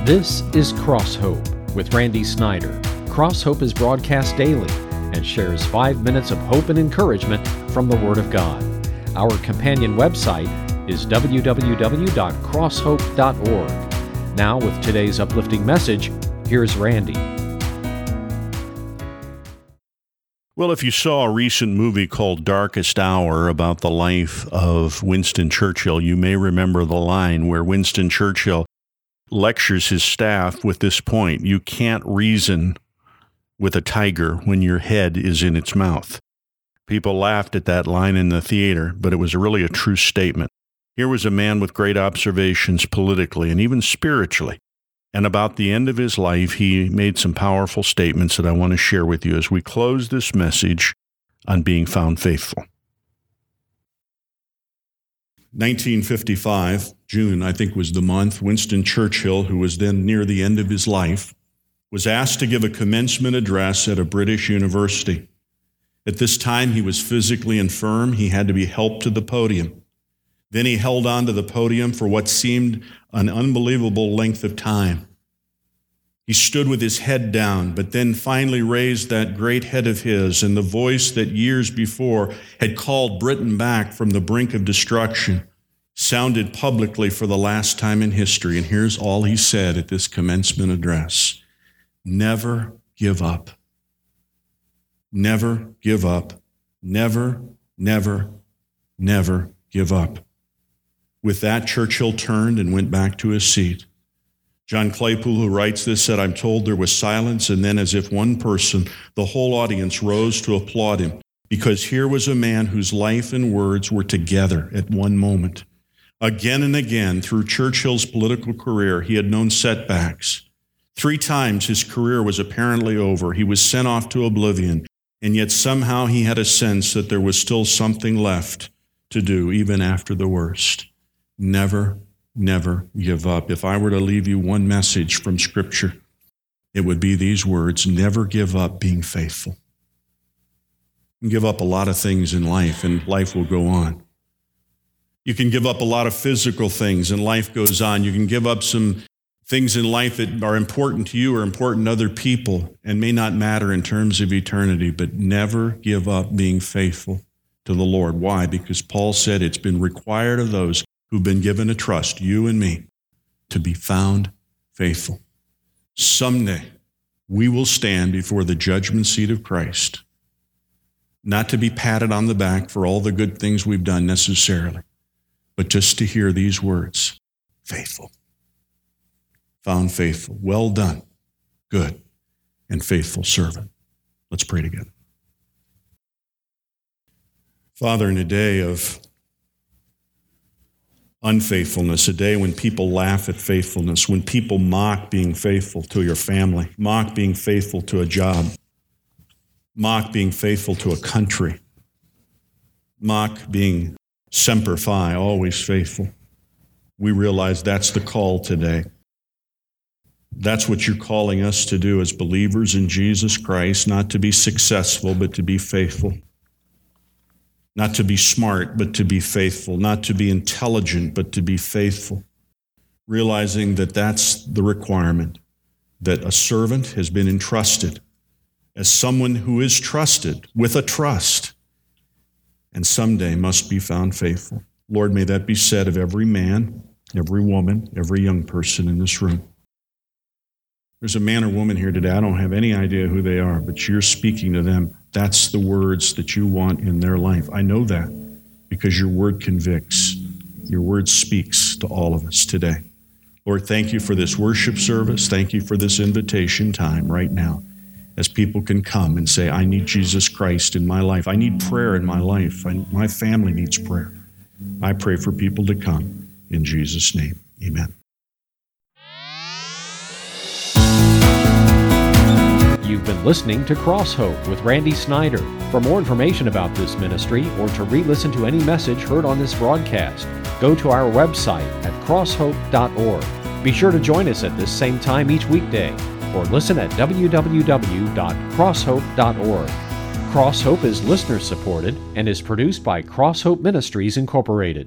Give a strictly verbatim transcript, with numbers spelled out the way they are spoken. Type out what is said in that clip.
This is Cross Hope with Randy Snyder. Cross Hope is broadcast daily and shares five minutes of hope and encouragement from the Word of God. Our companion website is w w w dot cross hope dot org. Now, with today's uplifting message, here's Randy. Well, if you saw a recent movie called Darkest Hour about the life of Winston Churchill, you may remember the line where Winston Churchill lectures his staff with this point: you can't reason with a tiger when your head is in its mouth. People laughed at that line in the theater, but it was really a true statement. Here was a man with great observations politically and even spiritually. And about the end of his life, he made some powerful statements that I want to share with you as we close this message on being found faithful. nineteen fifty-five, June, I think was the month, Winston Churchill, who was then near the end of his life, was asked to give a commencement address at a British university. At this time, he was physically infirm. He had to be helped to the podium. Then he held on to the podium for what seemed an unbelievable length of time. He stood with his head down, but then finally raised that great head of his, and the voice that years before had called Britain back from the brink of destruction sounded publicly for the last time in history. And here's all he said at this commencement address: never give up. Never give up. Never, never, never give up. With that, Churchill turned and went back to his seat. John Claypool, who writes this, said, "I'm told there was silence, and then as if one person, the whole audience rose to applaud him, because here was a man whose life and words were together at one moment." Again and again, through Churchill's political career, he had known setbacks. Three times his career was apparently over. He was sent off to oblivion, and yet somehow he had a sense that there was still something left to do, even after the worst. Never, never give up. If I were to leave you one message from Scripture, it would be these words: never give up being faithful. You can give up a lot of things in life, and life will go on. You can give up a lot of physical things, and life goes on. You can give up some things in life that are important to you or important to other people and may not matter in terms of eternity, but never give up being faithful to the Lord. Why? Because Paul said it's been required of those who've been given a trust, you and me, to be found faithful. Someday, we will stand before the judgment seat of Christ, not to be patted on the back for all the good things we've done necessarily, but just to hear these words: faithful. Found faithful. Well done, good and faithful servant. Let's pray together. Father, in a day of unfaithfulness, a day when people laugh at faithfulness, when people mock being faithful to your family, mock being faithful to a job, mock being faithful to a country, mock being semper fi, always faithful, we realize that's the call today. That's what you're calling us to do as believers in Jesus Christ, not to be successful, but to be faithful. Not to be smart, but to be faithful. Not to be intelligent, but to be faithful. Realizing that that's the requirement, that a servant has been entrusted as someone who is trusted with a trust, and someday must be found faithful. Lord, may that be said of every man, every woman, every young person in this room. There's a man or woman here today, I don't have any idea who they are, but you're speaking to them. That's the words that you want in their life. I know that because your word convicts. Your word speaks to all of us today. Lord, thank you for this worship service. Thank you for this invitation time right now, as people can come and say, I need Jesus Christ in my life. I need prayer in my life. I, my family needs prayer. I pray for people to come in Jesus' name. Amen. You've been listening to Cross Hope with Randy Snyder. For more information about this ministry or to re-listen to any message heard on this broadcast, go to our website at cross hope dot org. Be sure to join us at this same time each weekday, or listen at w w w dot cross hope dot org. Cross Hope is listener supported and is produced by Cross Hope Ministries Incorporated.